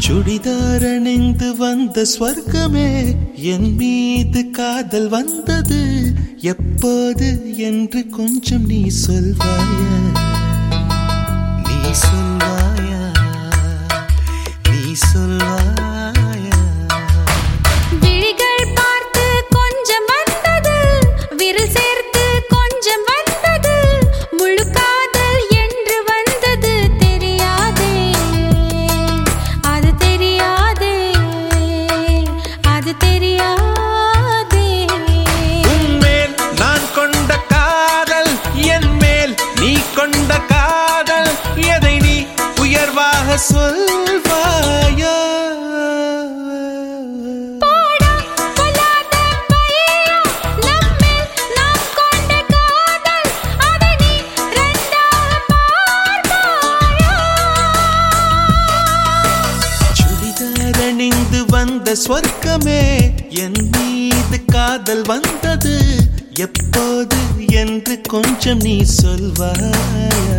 சுடிதார் அணிந்து வந்த ஸ்வர்க்கமே என் மீது காதல் வந்தது எப்போது என்று கொஞ்சம் நீ சொல்வாயா நீ சொல்வாயா நீ சொல்வாயா விழிகள் பார்த்து கொஞ்சம் வந்தது விரல் சேர்த்து கொஞ்சம் வந்தது முழு காதல் என்று வந்தது தெரியாதே அது தெரியாதே அது தெரியாதே உன்மேல் நான் கொண்ட காதல் என் மேல் நீ கொண்ட காதல் எதை நீ உயர்வாக சொல்வாயா அணிந்து வந்த ஸ்வர்க்கமே என் மீது காதல் வந்தது எப்போது என்று கொஞ்சம் நீ சொல்வாயா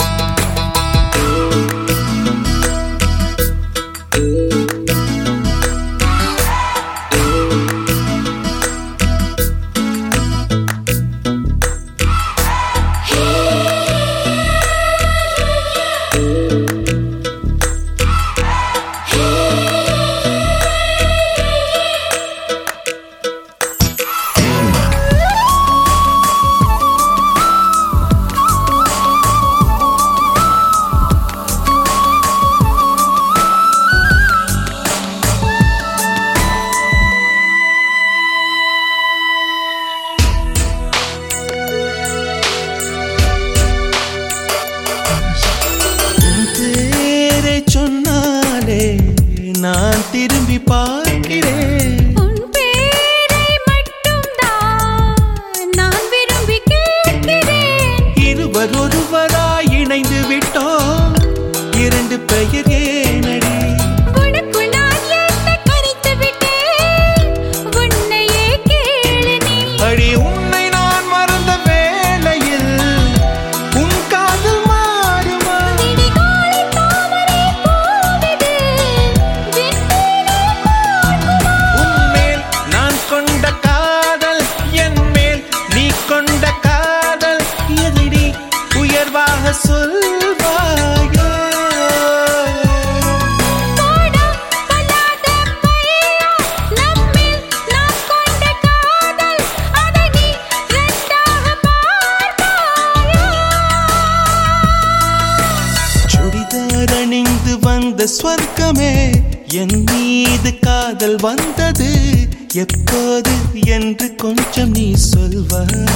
சொன்னாலே நான் திரும்பி பார்க்கிறேன் உன் பேரை மட்டும் தான் நான் விரும்பி கேட்கிறேன் இருவர் ஒருவராய் இணைந்து விட்டோம் இரண்டு பெயர் ஏனடி உனக்கு நான் என்னை கணித்து விட்டேன் உன்னையே கேளு நீ அடி உன்னை நான் மறந்த வேளையில் உன் காதல் மாறுமா விடிகாலை தாமரை பூவிது விண்மீனே பார்க்குமா உன்மேல் நான் கொண்ட காதல் என் மேல் நீ கொண்ட காதல் எதை நீ உயர்வாக சொல்வாயா போடா பல்லாத பையா நம்மில் நாம் கொண்ட காதல் அதை நீ ரெண்டாக பார்ப்பாயா சுடிதார் அணிந்து வந்த ஸ்வர்க்கமே என் மீது காதல் வந்தது எப்போது என்று கொஞ்சம் நீ சொல்வாயா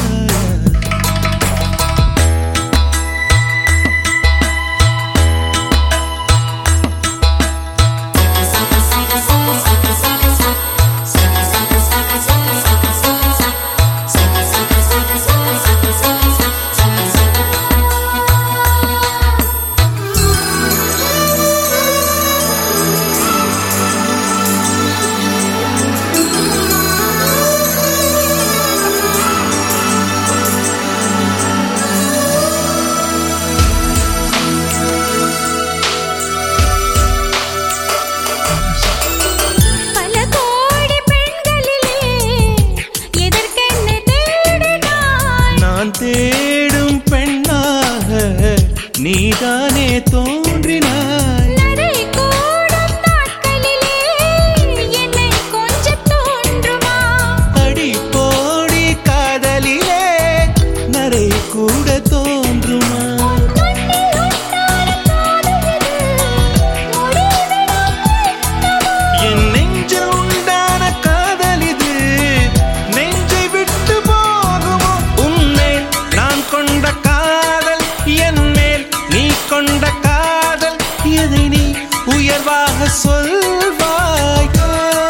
பல கோடி பெண்களிலே எதற்கென்ன தேடினாய் நான் தேடும் பெண்ணாக நீதானே தோன்றினாய் நரை கூடும் நாட்களிலே என்னை கொஞ்சம் தோன்றுமா அடி போடி காதலிலே நரை கூட தோன்றுமா கண்ணில் உண்டான காதலிது முடிவிடம் என்னவோ என் நெஞ்சில் உண்டான காதல் இது நெஞ்சை விட்டு போகுமோ உன்மேல் நான் கொண்ட காதல் என் மேல் நீ கொண்ட காதல் எதை நீ உயர்வாக சொல்வாயா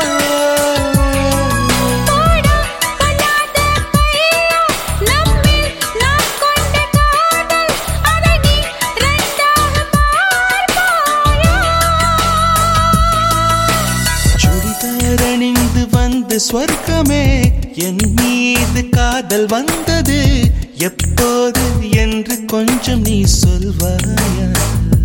போடா பல்லாத பையா நம்மில் நாம் கொண்ட காதல் அதை நீ ரெண்டாக பார்ப்பாயா சுடிதார் அணிந்து வந்த ஸ்வர்க்கமே என் மீது காதல் வந்தது எப்போது என்று கொஞ்சம் நீ சொல்வாயா